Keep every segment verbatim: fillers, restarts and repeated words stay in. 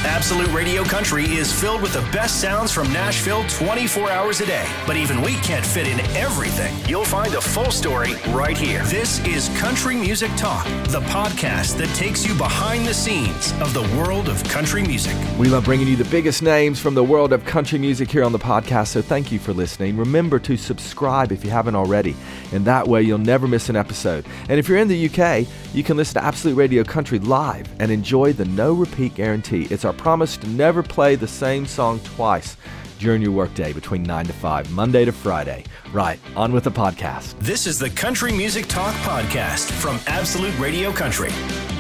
Absolute Radio Country is filled with the best sounds from Nashville twenty-four hours a day. But even we can't fit in everything. You'll find a full story right here. This is Country Music Talk, the podcast that takes you behind the scenes of the world of country music. We love bringing you the biggest names from the world of country music here on the podcast, so thank you for listening. Remember to subscribe if you haven't already, and that way you'll never miss an episode. And if you're in the U K, you can listen to Absolute Radio Country live and enjoy the no repeat guarantee. It's our promise to never play the same song twice during your workday between nine to five, Monday to Friday. Right, on with the podcast. This is the Country Music Talk podcast from Absolute Radio Country.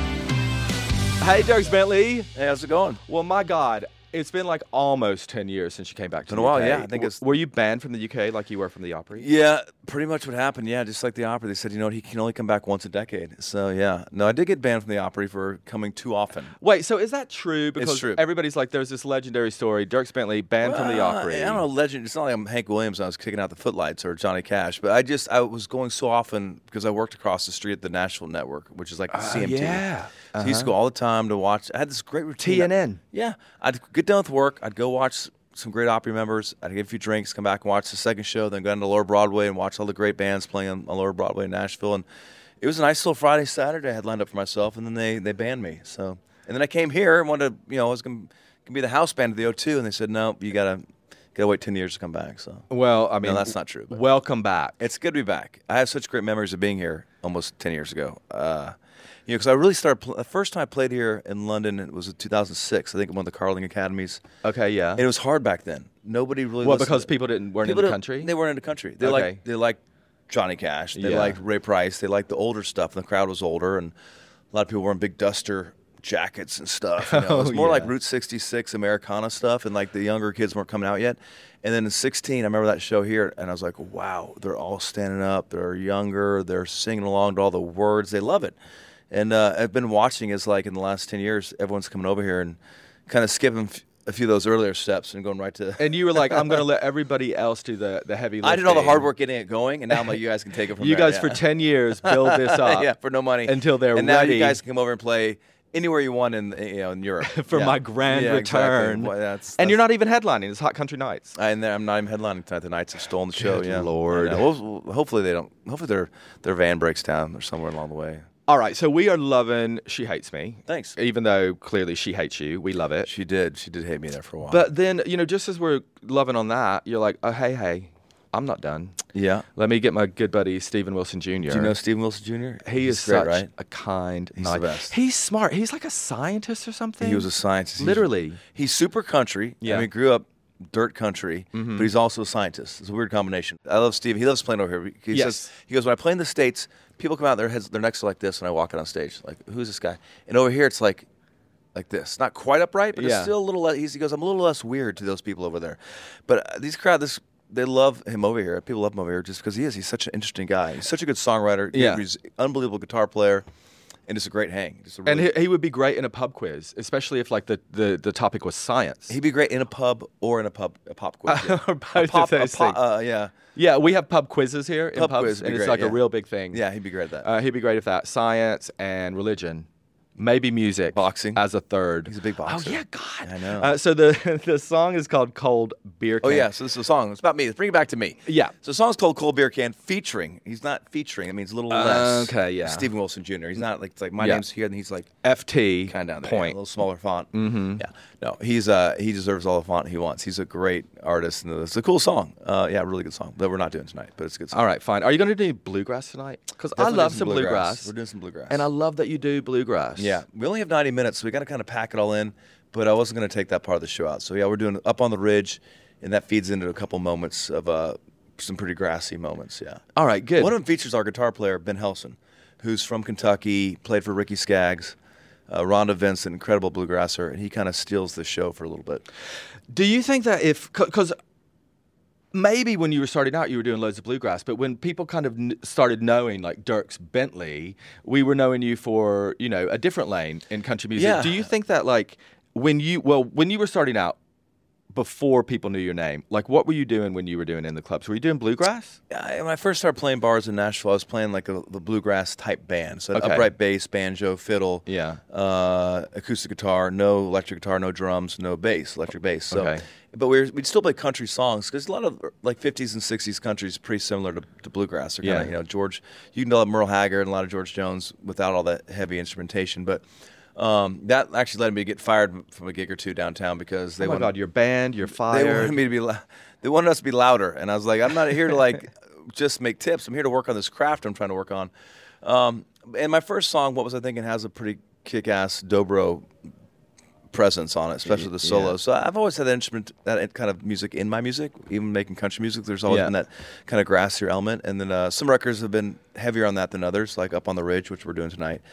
Hey, Dierks Bentley. Hey, how's it going? Well, my God, it's been like almost ten years since you came back to Been the a while, U K. yeah. I think it's Were you banned from the U K like you were from the Opry? Yeah, pretty much what happened. Yeah, just like the Opry. They said, you know what, he can only come back once a decade. So, yeah. No, I did get banned from the Opry for coming too often. Wait, so is that true? Because true. everybody's like, there's this legendary story, Dierks Bentley banned from the Well, Opry. I don't know, legend. It's not like I'm Hank Williams and I was kicking out the footlights or Johnny Cash, but I just, I was going so often because I worked across the street at the Nashville Network, which is like the Uh, C M T. yeah. So I used to go all the time to watch. I had this great routine. T N N. Yeah. I'd get done with work. I'd go watch some great Opry members. I'd get a few drinks, come back and watch the second show, then go down to Lower Broadway and watch all the great bands playing on, on Lower Broadway in Nashville. And it was a nice little Friday, Saturday I had lined up for myself, and then they, they banned me. So, and then I came here and wanted to, you know, I was going to be the house band of the O two, and they said, no, you got to gotta wait ten years to come back. So, Well, I mean, no, that's not true. But welcome back. it's good to be back. I have such great memories of being here almost ten years ago. Uh, you know, because I really started, pl- the first time I played here in London, it was in two thousand six. I think I won the Carling Academies. Okay, yeah. And it was hard back then. Nobody really Well, listened because to- people didn't weren't people in the don't- country? They weren't in the country. They Okay. like they liked Johnny Cash. They Yeah. liked Ray Price. They liked the older stuff, and the crowd was older, and a lot of people wearing big duster jackets and stuff. You know? It was Oh, more like yeah. Route sixty-six Americana stuff, and like the younger kids weren't coming out yet. And then in sixteen, I remember that show here, and I was like, wow, they're all standing up. They're younger. They're singing along to all the words. They love it. And uh, I've been watching as like in the last ten years, everyone's coming over here and kind of skipping f- a few of those earlier steps and going right to. And you were like, I'm going to let everybody else do the, the heavy lifting. I did all the hard work getting it going, and now I'm like, you guys can take it from You there. guys yeah. for ten years build this up. yeah, for no money Until they're and now ready. you guys can come over and play anywhere you want in you know in Europe For Yeah. my grand yeah, return. Exactly. Well, that's, And you're that's- not even headlining. It's Hot Country Nights. I, and I'm not even headlining tonight. The Knights have stolen the show. Good yeah, Lord. I know. Well, well, hopefully they don't. Hopefully their their van breaks down or somewhere along the way. All right, so we are loving She Hates Me. Thanks. Even though clearly she hates you. We love it. She did. She did hate me there for a while. But then, you know, just as we're loving on that, you're like, oh, hey, hey, I'm not done. yeah. Let me get my good buddy Stephen Wilson Junior Do you know Stephen Wilson Junior? He He's is great, such right? a kind, He's nice. the best. He's smart. He's like a scientist or something. He was a scientist. He's- Literally. He's super country. Yeah. I mean, he grew up dirt country, Mm-hmm. but he's also a scientist. It's a weird combination. I love Steve. He loves playing over here. He Yes. says, he goes, when I play in the States, people come out, their heads, their necks are like this, and I walk out on stage. Like, who's this guy? And over here, it's like, like this. Not quite upright, but Yeah. it's still a little less, he's, he goes, I'm a little less weird to those people over there. But uh, these crowd, this, they love him over here. People love him over here just because he is. He's such an interesting guy. He's such a good songwriter. Yeah. He's an unbelievable guitar player. And just a great hang. Just a And really, he, he would be great in a pub quiz, especially if like the, the, the topic was science. he'd be great in a pub or in a pub, a pop quiz. Yeah. Or both a of pop, a those pop, things. uh, yeah. Yeah, we have pub quizzes here in Pub pubs, quiz would be and it's great, like a yeah. real big thing. Yeah, he'd be great at that. Uh, he'd be great at that. Science and religion. Maybe music. Boxing. As a third. He's a big boxer. Oh, yeah, God. I know. Uh, so the the song is called Cold Beer Oh Can. yeah, so this is a song. It's about me. Let's bring it back to me. Yeah. So the song's called "Cold Beer Can," featuring. He's not featuring. I mean, it's a little Uh, less. okay, yeah. Stephen Wilson Junior He's not like it's like my Yeah. name's here, and he's like F T kind of down there, yeah, a point. little smaller font. Mm-hmm. Yeah. No, he's uh he deserves all the font he wants. He's a great artist, and it's a cool song. Uh, yeah, really good song that we're not doing tonight, but it's a good song. All right, fine. Are you going to do bluegrass tonight? Because I Definitely love do some bluegrass. We're doing some bluegrass. And I love that you do bluegrass. Yeah, we only have ninety minutes, so we got to kind of pack it all in. But I wasn't going to take that part of the show out. So yeah, we're doing Up on the Ridge, and that feeds into a couple moments of uh, some pretty grassy moments. Yeah. All right, good. One of them features our guitar player Ben Helson, who's from Kentucky, played for Ricky Skaggs, uh, Rhonda Vincent, incredible bluegrasser, and he kind of steals the show for a little bit. Do you think that if, because maybe when you were starting out, you were doing loads of bluegrass, but when people kind of n- started knowing, like Dierks Bentley, we were knowing you for, you know, a different lane in country music. Yeah. Do you think that, like, when you, well, when you were starting out, before people knew your name? Like, what were you doing when you were doing in the clubs? Were you doing bluegrass? I, when I first started playing bars in Nashville, I was playing like a, the bluegrass type band. So Okay. upright bass, banjo, fiddle, Yeah. uh, acoustic guitar, no electric guitar, no drums, no bass, electric bass. So, Okay. but we were, we'd still play country songs because a lot of like fifties and sixties country is pretty similar to, to bluegrass. They're kinda, Yeah. you know, George, you can develop Merle Haggard and a lot of George Jones without all that heavy instrumentation. But um, that actually led me to get fired from a gig or two downtown because they Oh my wanted, God, your band, you're they fired. wanted me to be. lou- They wanted us to be louder, and I was like, I'm not here to like just make tips. I'm here to work on this craft I'm trying to work on. Um, and my first song, What Was I Thinking, has a pretty kick-ass dobro presence on it, especially the Yeah. solos. So I've always had that instrument, that kind of music in my music. Even making country music, there's always Yeah. been that kind of grassier element. And then uh, some records have been heavier on that than others, like Up on the Ridge, which we're doing tonight.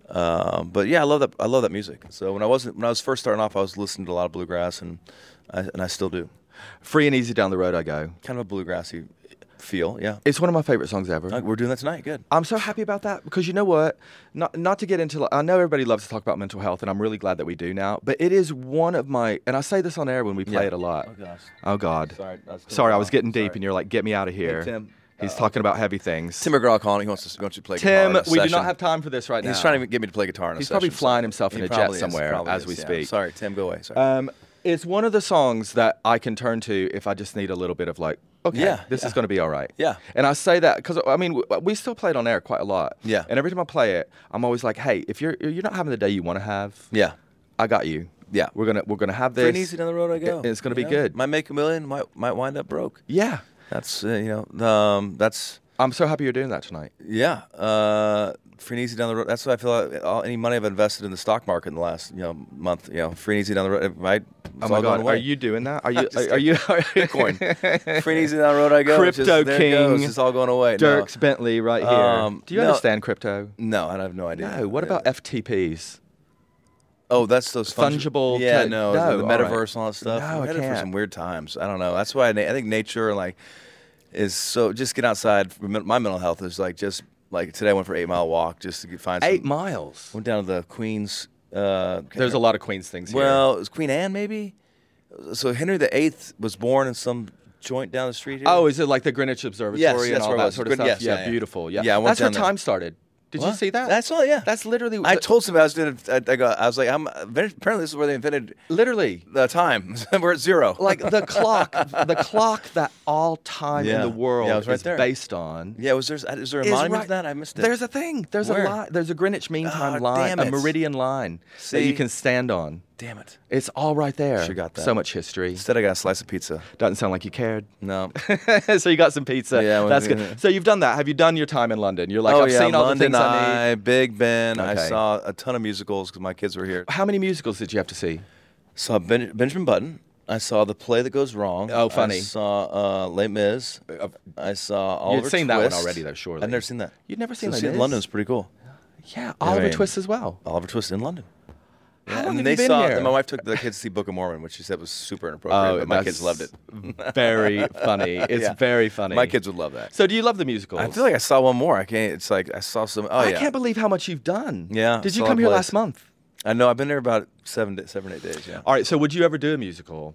Um, but yeah, I love that. I love that music. So when I wasn't, when I was first starting off, I was listening to a lot of bluegrass, and I, and I still do. Free and easy down the road I go. Kind of a bluegrassy feel, yeah. It's one of my favorite songs ever. Uh, We're doing that tonight. Good. I'm so happy about that because you know what? Not not to get into. I know everybody loves to talk about mental health, and I'm really glad that we do now. But it is one of my, and I say this on air when we play Yeah. it a lot. Oh, gosh. Oh God. Sorry, that's too Sorry, I long. was getting deep, Sorry. and you're like, "Get me out of here." Tim, He's uh, talking about heavy things. Tim McGraw calling. He wants to, wants you to play Tim, guitar. in a we do session. not have time for this right now. He's trying to get me to play guitar in a He's session. probably flying so- himself in He a jet probably is, somewhere probably as is, we yeah. speak. Sorry, Tim, go away. Sorry. Um, it's one of the songs that I can turn to if I just need a little bit of like, okay, Yeah, this yeah. is going to be all right. Yeah. And I say that because I mean w- we still play it on air quite a lot. Yeah. And every time I play it, I'm always like, hey, if you're you're not having the day you want to have, yeah. I got you. Yeah. We're gonna we're gonna have this. Free and easy down the road I go. It- it's gonna You be know? good. Might make a million. Might might wind up broke. Yeah. That's uh, you know um, that's I'm so happy you're doing that tonight. yeah. Uh, free and easy down the road. That's what I feel. Like all, any money I've invested in the stock market in the last you know month. You know, free and easy down the road. It might. It's Oh my all going God, away. are you doing that? Are you Just are, are you Bitcoin. Free and easy down the road I go. It's just- Crypto there it goes. King, It's all going away. No. Dirks Bentley right here? Um, Do you no. understand crypto? No, I have no idea. No. What about F T Ps? Oh, that's those fungi- Fungible Yeah, to- no, no, the all right. metaverse and all that stuff. No, I'm I headed for can't. some weird times. I don't know. That's why I, I think nature like is so. Just get outside. My mental health is like just like today. I went for an eight mile walk just to get- find Eight some, miles. Went down to the Queens. Uh, There's a lot of Queens things here. Well, it was Queen Anne maybe. So Henry the Eighth was born in some joint down the street here. Oh, is it like the Greenwich Observatory Yes, and that's all where it that was. sort of Grin- stuff? yes, yeah, yeah, yeah. beautiful. Yeah, Yeah, I went that's where down there. time started. Did you What? see that? That's all. Yeah, That's literally. I the- told somebody I was doing. I, I, go, I was like, I'm apparently this is where they invented literally the time. We're at zero. like the clock, the clock that all time in Yeah. the world Yeah, it was right is there. based on. Yeah, was there is there a is monument right- to that? I missed it. There's a thing. There's Where? a line. There's a Greenwich Mean Time Ah, line, damn a it. meridian line that you See? can stand on. Damn it. It's all right there. Should've got that. So much history. Instead, I got a slice of pizza. Doesn't sound like you cared. No. So you got some pizza. Yeah, well, that's yeah. good. So you've done that. Have you done your time in London? You're like, oh I've yeah, seen all London the things I Eye, need. Big Ben. I Okay. saw a ton of musicals because my kids were here. How many musicals did you have to see? Saw ben- Benjamin Button. I saw The Play That Goes Wrong. Oh, funny. I saw uh, Les Mis. I saw Oliver You'd seen that one Twist. already, though, surely. I've never seen that. You'd never seen so Les see it in Mis? London was pretty cool. Yeah, Oliver mean- Twist as well. Oliver Twist in London. How Yeah, long and have they you been saw. here? My wife took the kids to see Book of Mormon, which she said was super inappropriate, but my kids loved it. Very funny. It's Yeah. very funny. My kids would love that. So do you love the musicals? I feel like I saw one more. I can't. It's like I saw some. Oh I yeah. can't believe how much you've done. Yeah, Did you saw come a here place. last month? I know. I've been there about seven, da- seven, eight days. Yeah. All right. So would you ever do a musical?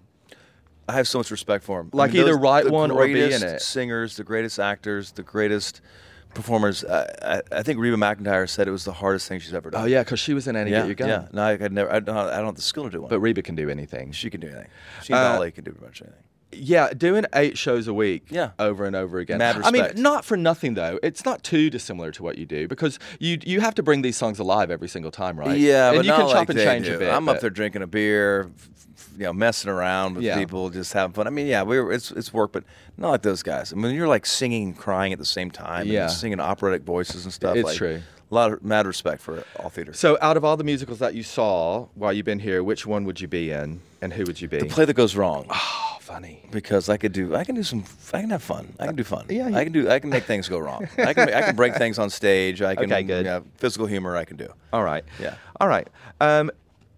I have so much respect for them. Like either write one or be in it. Singers, the greatest actors, the greatest performers. I, I, I think Reba McEntire said it was the hardest thing she's ever done. Oh yeah, because she was in Annie yeah, Get Your Gun. yeah. No, I could never. I don't, I don't have the skill to do one. But Reba can do anything. she can do anything. She and Uh, Dolly can do pretty much anything. Yeah, doing eight shows a week, Yeah. over and over again. Mad I mean, respect. not for nothing though. It's not too dissimilar to what you do because you you have to bring these songs alive every single time, right? Yeah, and but you not can chop like and they change do. a bit. I'm up but- there drinking a beer, f- f- you know, messing around with Yeah. people, just having fun. I mean, yeah, we were, it's it's work, but not like those guys. I mean, you're like singing and crying at the same time, and Yeah. singing operatic voices and stuff. It's like, true. A lot of mad respect for all theater. So, out of all the musicals that you saw while you've been here, which one would you be in, and who would you be? The Play That Goes Wrong. Oh, funny. Because I could do, I can do some, I can have fun. I can do fun. Yeah, you- I can do, I can make things go wrong. I can, I can break things on stage. I can, Okay, good. Yeah, physical humor I can do. All right. Yeah. All right. Um,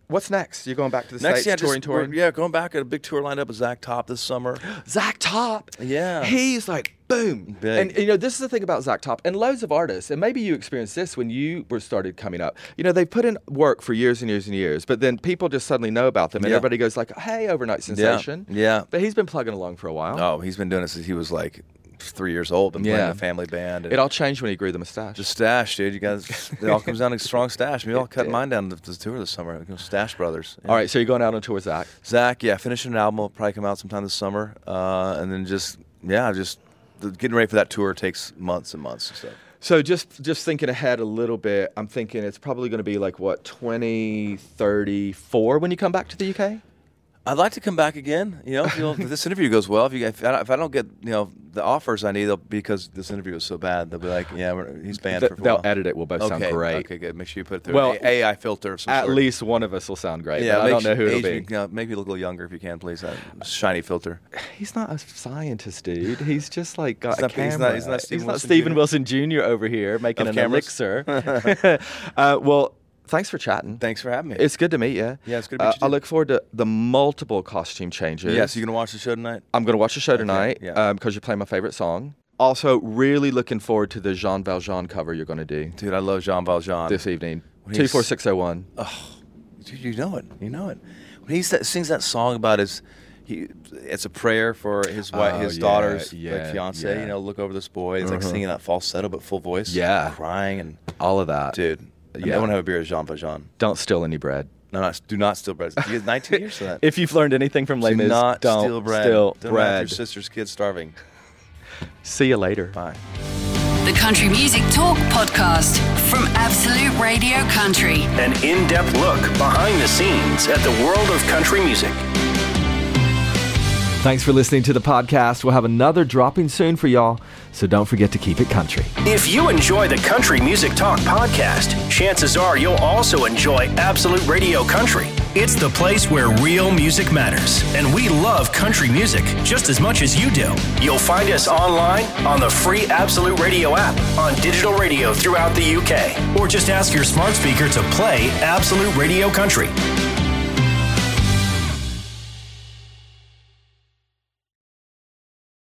what's next? You're going back to the Next, States, yeah, touring, just, we're- touring? yeah, going back at a big tour lined up with Zach Top this summer. Zach Top. Yeah. He's like, boom. Big. And, you know, this is the thing about Zach Top and loads of artists, and maybe you experienced this when you were started coming up. You know, they put in work for years and years and years, but then people just suddenly know about them, and Yeah. everybody goes like, hey, overnight sensation. Yeah. But he's been plugging along for a while. Oh, he's been doing it since he was like three years old and playing Yeah. in a family band. And It all changed when he grew the mustache. just stash, dude. You guys, it all comes down to strong stash. We all It cut did. mine down to the tour this summer. You know, Stash Brothers. Yeah. All right, so you're going out on tour with Zach. Zach, yeah, finishing an album will probably come out sometime this summer, uh, and then just yeah, just the, getting ready for that tour takes months and months. So So just just thinking ahead a little bit, I'm thinking it's probably going to be like, what, twenty thirty-four when you come back to the U K? I'd like to come back again. You know, if, you'll, if this interview goes well, if you if I, don't, if I don't get you know the offers I need, they'll, because this interview is so bad, they'll be like, yeah, we're, he's banned Th- for a they'll while. edit it. We'll both sound Okay, great. Okay, good. Make sure you put it through Well, an A I filter of some At sort. least one of us will sound great. Yeah, but I make don't know who sure- it'll age be. me- you know, make me look a little younger if you can, please. That shiny filter. He's not a scientist, dude. He's just like got He's a not- he's camera. not- he's not Steven Wilson Stephen Junior Wilson Junior over here making Of an cameras. elixir. uh, well, thanks for chatting. Thanks for having me. It's good to meet you. Yeah, it's good to meet uh, you, too. I look forward to the multiple costume changes. yeah, so you gonna watch the show tonight? I'm going to watch the show tonight yeah. because you're playing my favorite song. Also, really looking forward to the Jean Valjean cover you're going to do Dude, I love Jean Valjean. this evening. When he's- two four six oh one. Dude, you know it. You know it. When he sa- sings that song about his, he, it's a prayer for his wife, Oh, his yeah, daughter's yeah, like, fiance. yeah. You know, look over this boy. It's like Uh-huh. singing that falsetto but full voice. Yeah. crying and All of that. dude. I Yeah. want to have a beer with Jean Valjean. Don't steal any bread. No, not, do not steal bread. You get nineteen years for that. If you've learned anything from Les do Mis, not don't steal bread. steal Don't have bread. your sister's kid starving. See you later. Bye. The Country Music Talk podcast from Absolute Radio Country. An in-depth look behind the scenes at the world of country music. Thanks for listening to the podcast. We'll have another dropping soon for y'all, so don't forget to keep it country. If you enjoy the Country Music Talk podcast, chances are you'll also enjoy Absolute Radio Country. It's the place where real music matters, and we love country music just as much as you do. You'll find us online on the free Absolute Radio app, on digital radio throughout the U K, or just ask your smart speaker to play Absolute Radio Country.